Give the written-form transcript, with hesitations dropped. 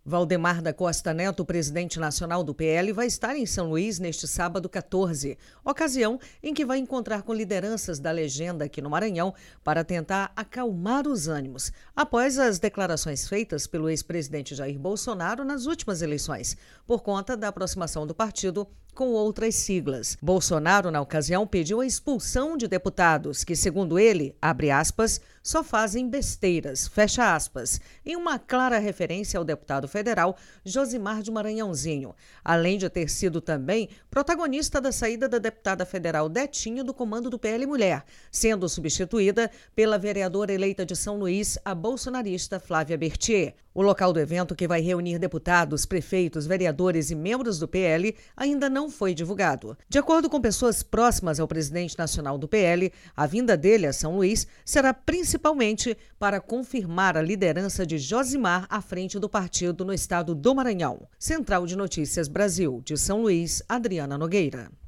Valdemar da Costa Neto, presidente nacional do PL, vai estar em São Luís neste sábado 14, ocasião em que vai encontrar com lideranças da legenda aqui no Maranhão para tentar acalmar os ânimos, após as declarações feitas pelo ex-presidente Jair Bolsonaro nas últimas eleições, por conta da aproximação do partido com outras siglas. Bolsonaro, na ocasião, pediu a expulsão de deputados que, segundo ele, abre aspas, só fazem besteiras, fecha aspas, em uma clara referência ao deputado federal Josimar de Maranhãozinho, além de ter sido também protagonista da saída da deputada federal Detinha do comando do PL Mulher, sendo substituída pela vereadora eleita de São Luís, a bolsonarista Flávia Berthier. O local do evento, que vai reunir deputados, prefeitos, vereadores e membros do PL, ainda não foi divulgado. De acordo com pessoas próximas ao presidente nacional do PL, a vinda dele a São Luís será principalmente para confirmar a liderança de Josimar à frente do partido no estado do Maranhão. Central de Notícias Brasil, de São Luís, Adriana Nogueira.